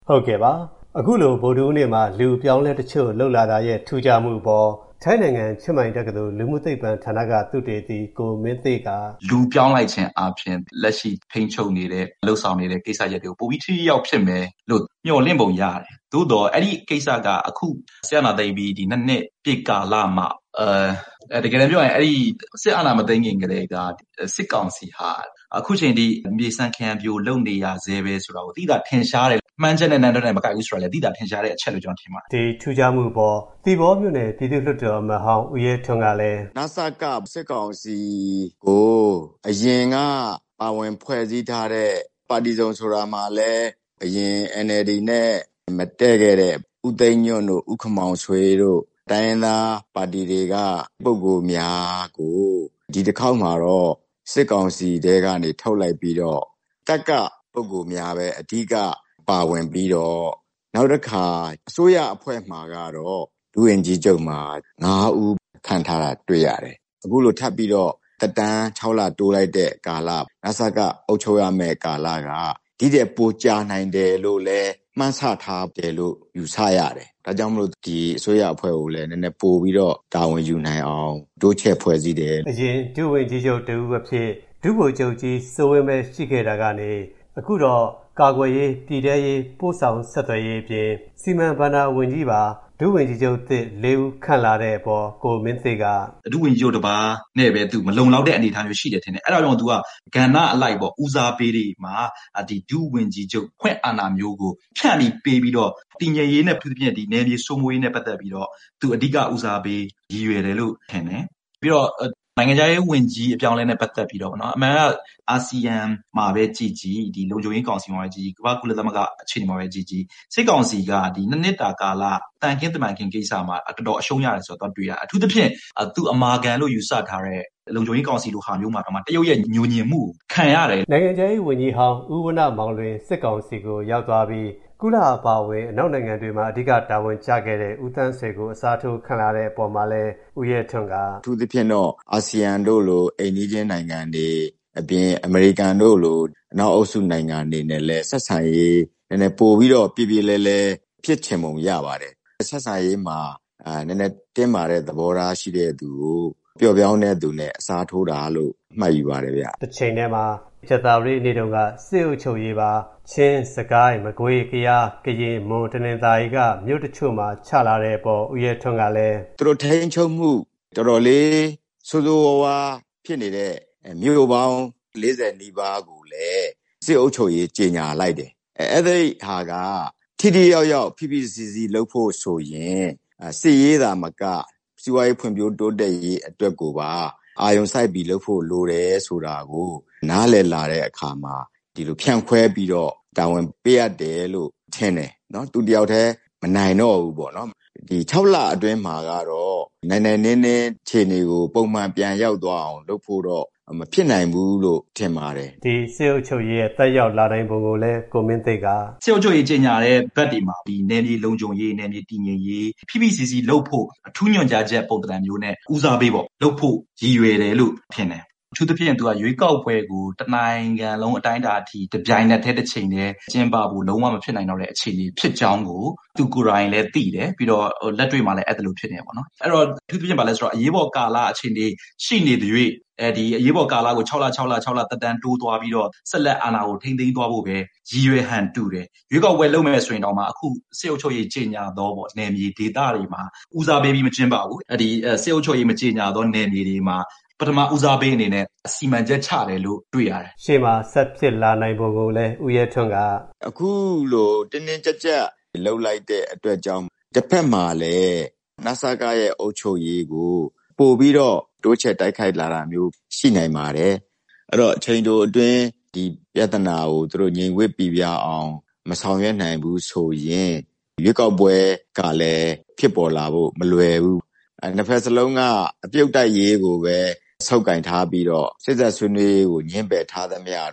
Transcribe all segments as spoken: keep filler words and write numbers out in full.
ဟုတ်ကဲ့ပါအခုလိုဗုဒ္ဓဦးနေ့မှာလူပြောင်းလဲတချို့လှုပ်လာတာရဲ့ထူးခြားမှုပေါ်ထိုင်းနိုင်ငံချစ်မိုင်တက္ကသိုလ်လူမှုသိပ္ပံဌာနကသုတေသီကိုမင်းသိကလူပြောင်းလိုက်ခြင်းအပြင်လက်ရှိဖိနှိပ်ချုပ်နေတဲ့လှုပ်ဆောင်နေတဲ့ကိစ္စရပ်တွေကိုပိုပြီးထိရောက်ဖြစ်မယ်လို့မျှော်လင့်ပုံရတယ်။သို့တော့အဲ့ဒီကိစ္စကအခုဆရာနာသိပြီးဒီနှစ်နှစ်ပြည့်ကာလမှာအဲတကယ်လည်းပြောရင်အဲ့ဒီစစ်အာဏာမသိမ်းခင်ကလေးကစစ်ကောင်စီဟာအခုချိန်ထိမြေစံခံပြိုလုံနေရသေးပဲဆိုတာကိုသိတာထင်ရှားတယ်မှန်းချက်နဲ့နန်းတော့နဲ့မကိုက်ဘူးဆိုတော့လေသိတာထင်ရှားတဲ့အချက်လို့ကျွန်တော်ထင်ပါတယ်ဒီထူးခြားမှုပေါ်ဒီဘောမျိုးနဲ့ပြည်သူ့လွှတ်တော်မဟောင်းဦးရဲထွန်းကလည်းနစကစစ်ကောင်စီကိုအရင်ကပါဝင်ဖွဲ့စည်းထားတဲ့ပါတီစုံဆိုတာမှလည်းအရင် N L D နဲ့မတည့်ခဲ့တဲ့ဦးသိန်းညွန့်တို့ဦးခမောင်ဆွေတို့တိုင်းရင်းသားပါတီတွေကပုဂ္ဂိုလ်များကိုဒီတစ်ခေါက်မှာတော့စစ်ကောင်စီတဲကနေထုတ်လိုက်ပြီးတော့တက်ကပုဂ္ဂိုလ်များပဲအဓိကပါဝင်ပြီးတော့နောက်တစ်ခါအစိုးရအဖွဲ့မှာကတော့ဒုဝန်ကြီးချုပ်မှာ၅ဦးခန့်ထားတာတွေ့ရတယ်အခုလိုထပ်ပြီးတော့တတန်း၆လတိုးလိုက်တဲ့ကာလနစကအုပ်ချုပ်ရမယ့်ကာလကဒီတဲ့ပိုကြာနိုင်တယ်လို့လဲမှန်းဆထားတယ်လို့ယူဆရတယ်ဒါကြောင့်မလို့ဒီအစိုးရအဖွဲ့ကိုလည်းနည်းနည်းပို့ပြီးတော့တာဝန်ယူနိုင်အောင်တိုးချဲ့ဖွဲ့စည်းတယ်အရင်ဒုဝန်ကြီးချုပ်တူအဖြစ်ဒုဗိုလ်ချုပ်ကြီးစိုးဝင်းပဲရှိခဲ့တာကနေအခုတော့ကာကွယ်ရေးပြည်ထရေးပို့ဆောင်ဆက်သွယ်ရေးပြင်စီမံဘဏ္ဍာဝန်ကြီးပါဒုဝန်ကြီးချုပ်သစ်လေးဦးခန့်လာတဲ့အပေါ်ကိုမင်းသိကဒုဝန်ကြီးချုပ်တစ်ပါးနဲ့ပဲသူမလုံလောက်တဲ့အနေအထားမျိုးရှိတယ်ထင်တယ်အဲ့ဒါကြောင့်သူကကဏ္ဍအလိုက်ပေါ့ဦးစားပေးတွေမှာဒီဒုဝန်ကြီးချုပ်ခွင့်အာဏာမျိုးကိုဖြန့်ပြီးပေးပြီးတော့တည်ငြိမ်ရေးနဲ့ပြည်ပြည့်ဒီနယ်မြေစိုးမိုးရေးနဲ့ပတ်သက်ပြီးတော့သူအဓိကဦးစားပေးရည်ရွယ်တယ်လို့ထင်တယ်ပြီးတော့နိုင်ငံခြားရေးဝန်ကြီးအပြောင်းလဲနဲ့ပတ်သက်ပြီးတော့เนาะအမှန်ကအာဆီယံမှာပဲကြည်ကြည်ဒီလုံခြုံရေးကောင်စီမှာပဲကြည်ကြည်ကမ္ဘာကုလသမဂ္ဂအခြေအနေမှာပဲကြည်ကြည်စစ်ကောင်စီကဒီနှစ်နှစ်တာကာလတန်ခင်းတမန်ခင်းကိစ္စမှာတော်တော်အရှုံးရတယ်ဆိုတော့တွေ့ရအထူးသဖြင့်သူအမာခံလို့ယူဆထားတဲ့လုံခြုံရေးကောင်စီလိုဟာမျိုးမှာတော့တရုတ်ရဲ့ညှို့ညင်မှုခံရတယ်နိုင်ငံခြားရေးဝန်ကြီးဟောင်းဦးဝဏ္ဏမောင်လွင်စစ်ကောင်စီကိုရောက်သွားပြီးကုလအပါအဝင်အနောက်နိုင်ငံတွေမှာအဓိကတာဝန်ကျခဲ့တဲ့ဦးသန်းဆွေကိုအစားထိုးခန့်လာတဲ့အပေါ်မှာလဲဦးရဲထွန်းကအထူးသဖြင့်တော့အာဆီယံတို့လိုအိမ်နီးချင်းနိုင်ငံတွေအပြင်အမေရိကန်တို့လိုအနောက်အုပ်စုနိုင်ငံတွေနဲ့လဲဆက်ဆံရေးနည်းနည်းပို့ပြီးတော့ပြည်ပြည်လဲလဲဖြစ်ချင်ပုံရပါတယ်ဆက်ဆံရေးမှာအာနည်းနည်းတင်းမာတဲ့သဘောထားရှိတဲ့သူကိုပျော့ပြောင်းတဲ့သူနဲ့အစားထိုးတာလို့မှတ်ယူပါတယ်ဗျတစ်ချိန်တည်းမှာကျတာရီနေတုန်းကစစ်အုပ်ချုပ်ရေးပါချင်းစကိုင်းမကွေးကယားကရင်မွန်တနင်္သာရီကမြို့တချို့မှာချလာတဲ့ပေါ်ဦးရဲထွန်းကလည်းသူတို့ထိန်းချုပ်မှုတော်တော်လေးဆိုးဆိုးဝါးဝါဖြစ်နေတဲ့မြို့ပေါင်း၄၀နီးပါးကိုလည်းစစ်အုပ်ချုပ်ရေးကြီးညာလိုက်တယ်အဲ့ဒီဟာကထိထိရောက်ရောက်ဖိဖိစီစီလုပ်ဖို့ဆိုရင်စစ်ရေးသာမကစီးပွားရေးဖွံ့ဖြိုးတိုးတက်ရေးအတွက်ကိုပါအာယုံစိုက်ပြီးလုပ်ဖို့လိုတယ်ဆိုတာကိုနားလည်လာတဲ့အခါမှာဒီလိုဖြန့်ခွဲပြီးတော့တာဝန်ပေးရတယ်လို့ထင်တယ်เนาะသူတယောက်တည်းမနိုင်တော့ဘူးပေါ့เนาะဒီ၆လအတွင်းမှာကတော့နိုင်နိုင်နင်းနင်းခြေနေကိုပုံမှန်ပြန်ရောက်သွားအောင်လုပ်ဖို့တော့မဖြစ်နိုင်ဘူးလို့ထင်ပါတယ်ဒီစစ်အုပ်ချုပ်ရေးရဲ့တက်ရောက်လာတိုင်းပုံကိုလည်းကိုမင်းသိကစစ်အုပ်ချုပ်ရေးကြီးညာတဲ့ဘက်ဒီမှာဒီနယ်မြေလုံခြုံရေးနယ်မြေတည်ငြိမ်ရေးဖိဖိစီစီလုပ်ဖို့အထူးညွှန်ကြားချက်ပုံသဏ္ဍာန်မျိုးနဲ့ဦးစားပေးပေါ့လုပ်ဖို့ရည်ရွယ်တယ်လို့ထင်တယ်အထူးသဖြင့်သူကရွေးကောက်ပွဲကိုတနိုင်ငံလုံးအတိုင်းအတာအထိတပြိုင်နက်တည်းတစ်ချိန်တည်းကျင်းပဖို့လုံးဝမဖြစ်နိုင်တော့တဲ့အခြေအနေဖြစ်ကြောင်းကိုသူကိုယ်တိုင်လည်းသိတယ်ပြီးတော့လက်တွေ့မှာလည်းအဲ့ဒါလိုဖြစ်နေပါတော့အဲ့တော့အထူးသဖြင့်ဗာလဲဆိုတော့အရေးပေါ်ကာလအခြေအနေရှိနေတဲ့၍အဲဒီအရေးပေါ်ကာလကို၆လ၆လ၆လတက်တန်းတိုးသွားပြီးတော့ဆက်လက်အာဏာကိုထိန်းသိမ်းသွားဖို့ပဲရည်ရွယ်ဟန်တူတယ်ရွေးကောက်ပွဲလုပ်မယ်ဆိုရင်တော့မှအခုစစ်အုပ်ချုပ်ရေးကြီးညာတော့ပေါ့နယ်မြေဒေသတွေမှာဦးစားပေးပြီးမကျင်းပဘူးအဲဒီစစ်အုပ်ချုပ်ရေးမကြီးညာတော့နယ်မြေတွေမှာပထမဦးစားပေးအနေနဲ့အစီမံချက်ချတယ်လို့တွေ့ရတယ်ရှေ့မှာဆက်ဖြစ်လာနိုင်ပုံကိုလည်းဦးရဲထွန်းကအခုလိုတင်းတင်းကြပ်ကြပ်လှုပ်လိုက်တဲ့အတွက်ကြောင့်တစ်ဖက်မှာလည်းနစကရဲ့အုပ်ချုပ်ရေးကိုပို့ပြီးတော့တိုးချဲ့တိုက်ခိုက်လာတာမျိုးရှိနိုင်ပါတယ်အဲ့တော့အချိန်တိုအတွင်းဒီပြဿနာကိုသူတို့ငြိမ်ဝှက်ပြပြအောင်မဆောင်ရွက်နိုင်ဘူးဆိုရင်ရွေးကောက်ပွဲကလည်းဖြစ်ပေါ်လာဖို့မလွယ်ဘူးအဲနှစ်ဖက်စလုံးကအပြုတ်တိုက်ရေးကိုပဲဆောက်ကင်ထားပြီးတော့စစ်သက်ဆွေးနွေးကိုညှင်းပယ်ထားသမျှတော့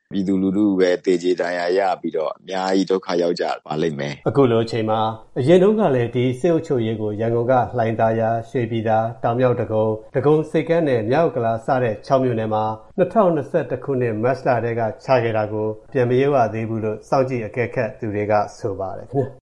ပြည်သူလူထုပဲသေကြေဒဏ်ရာရပြီးတော့အများကြီးဒုက္ခရောက်ကြပါလိမ့်မယ်။အခုလိုအချိန်မှာအရင်တုန်းကလည်းဒီစစ်အုပ်ချုပ်ရေးကိုရန်ကုန်ကလှိုင်သာယာ၊ရွှေပြည်သာ၊တောင်မြောက်ဒဂုံ၊ဒဂုံဆိပ်ကမ်းနဲ့မြောက်ဥက္ကလာစတဲ့၆မြို့နယ်မှာ၂၀၂၁ခုနှစ်မတ်လထဲကချခဲ့တာကိုပြန်မရုပ်ရသေးဘူးလို့စောင့်ကြည့်အကဲခတ်သူတွေကဆိုပါတယ်ခင်ဗျာ။